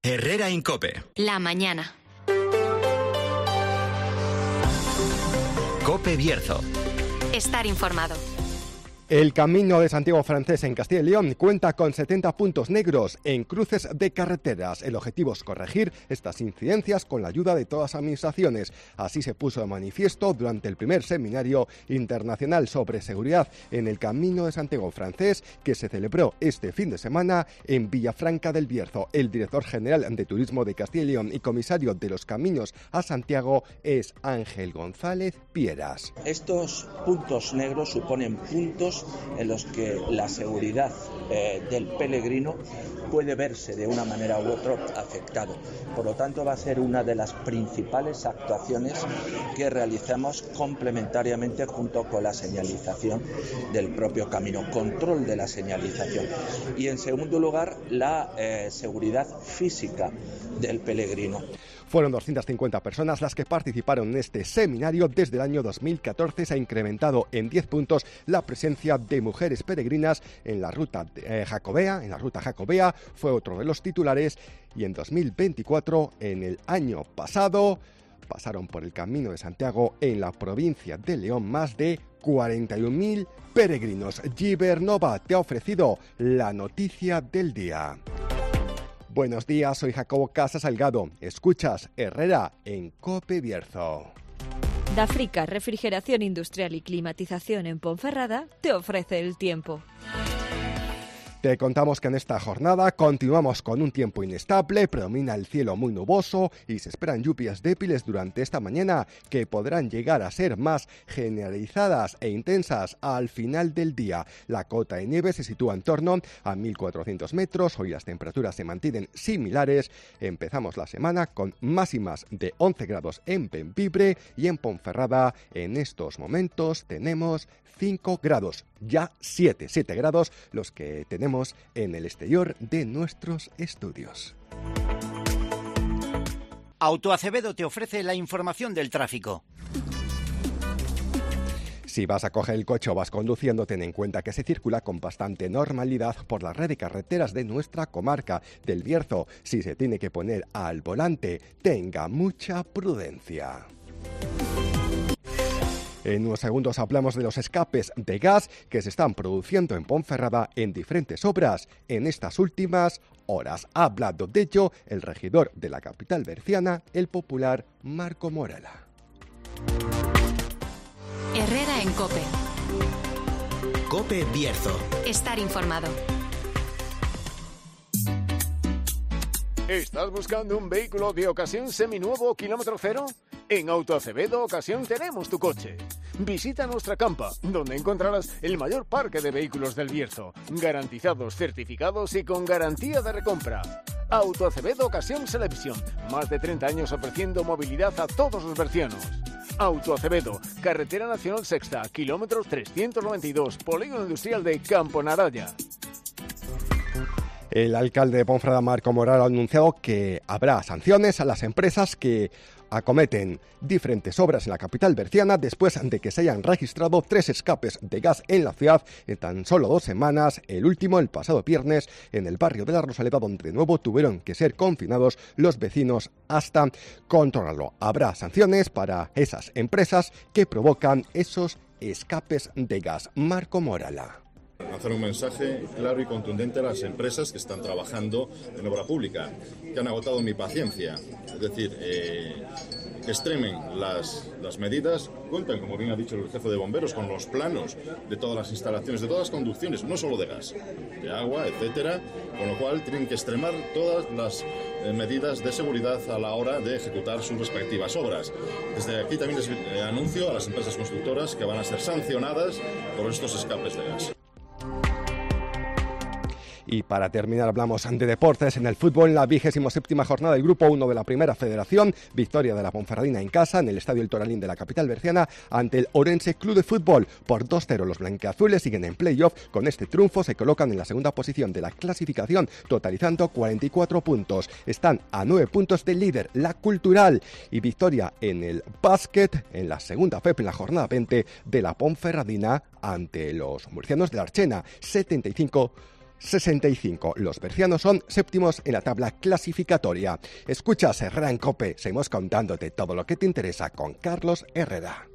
Herrera en COPE. La mañana. COPE Bierzo. Estar informado. El Camino de Santiago francés en Castilla y León cuenta con 70 puntos negros en cruces de carreteras. El objetivo es corregir estas incidencias con la ayuda de todas las administraciones. Así se puso de manifiesto durante el primer seminario internacional sobre seguridad en el Camino de Santiago francés que se celebró este fin de semana en Villafranca del Bierzo. El director general de Turismo de Castilla y León y comisario de los Caminos a Santiago es Ángel González Pieras. Estos puntos negros suponen puntos en los que la seguridad del peregrino puede verse de una manera u otra afectado. Por lo tanto, va a ser una de las principales actuaciones que realizamos complementariamente junto con la señalización del propio camino, control de la señalización. Y en segundo lugar, la seguridad física del peregrino. Fueron 250 personas las que participaron en este seminario. Desde el año 2014 se ha incrementado en 10 puntos la presencia de mujeres peregrinas en la ruta jacobea. En la ruta jacobea fue otro de los titulares y en 2024, en el año pasado, pasaron por el Camino de Santiago en la provincia de León más de 41.000 peregrinos. Gibernova te ha ofrecido la noticia del día. Buenos días, soy Jacobo Casas Salgado. Escuchas Herrera en COPE Bierzo. Dafrica, refrigeración industrial y climatización en Ponferrada, te ofrece el tiempo. Te contamos que en esta jornada continuamos con un tiempo inestable, predomina el cielo muy nuboso y se esperan lluvias débiles durante esta mañana que podrán llegar a ser más generalizadas e intensas al final del día. La cota de nieve se sitúa en torno a 1.400 metros, hoy las temperaturas se mantienen similares. Empezamos la semana con máximas de 11 grados en Bembibre y en Ponferrada en estos momentos tenemos 5 grados, ya 7 grados los que tenemos en el exterior de nuestros estudios. Autoacevedo te ofrece la información del tráfico. Si vas a coger el coche o vas conduciendo, ten en cuenta que se circula con bastante normalidad por la red de carreteras de nuestra comarca del Bierzo. Si se tiene que poner al volante, tenga mucha prudencia. En unos segundos hablamos de los escapes de gas que se están produciendo en Ponferrada en diferentes obras en estas últimas horas. Ha hablado de ello el regidor de la capital berciana, el popular Marco Morala. Herrera en COPE. COPE Bierzo. Estar informado. ¿Estás buscando un vehículo de ocasión seminuevo kilómetro cero? En Autoacevedo Ocasión tenemos tu coche. Visita nuestra campa, donde encontrarás el mayor parque de vehículos del Bierzo, garantizados, certificados y con garantía de recompra. Autoacevedo Ocasión Selección, más de 30 años ofreciendo movilidad a todos los bercianos. Autoacevedo, Carretera Nacional Sexta, kilómetro 392, Polígono Industrial de Campo Naraya. El alcalde de Ponferrada, Marco Morala, ha anunciado que habrá sanciones a las empresas que acometen diferentes obras en la capital berciana después de que se hayan registrado 3 escapes de gas en la ciudad en tan solo 2 semanas, el último el pasado viernes en el barrio de la Rosaleda, donde de nuevo tuvieron que ser confinados los vecinos hasta controlarlo. Habrá sanciones para esas empresas que provocan esos escapes de gas. Marco Morala. Lanzar un mensaje claro y contundente a las empresas que están trabajando en obra pública, que han agotado mi paciencia. Es decir, que extremen las medidas, cuentan, como bien ha dicho el jefe de bomberos, con los planos de todas las instalaciones, de todas las conducciones, no solo de gas, de agua, etcétera, con lo cual tienen que extremar todas las medidas de seguridad a la hora de ejecutar sus respectivas obras. Desde aquí también les anuncio a las empresas constructoras que van a ser sancionadas por estos escapes de gas. Y para terminar hablamos de deportes. En el fútbol, la 27ª jornada del Grupo 1 de la Primera Federación, victoria de la Ponferradina en casa en el Estadio El Toralín de la capital berciana ante el Orense Club de Fútbol por 2-0. Los blanquiazules siguen en playoff. Con este triunfo se colocan en la segunda posición de la clasificación, totalizando 44 puntos. Están a 9 puntos del líder, la Cultural. Y victoria en el básquet en la segunda FEP en la jornada 20 de la Ponferradina ante los murcianos de la Archena, 75 65. Los bercianos son séptimos en la tabla clasificatoria. Escuchas Herrera en COPE. Seguimos contándote todo lo que te interesa con Carlos Herrera.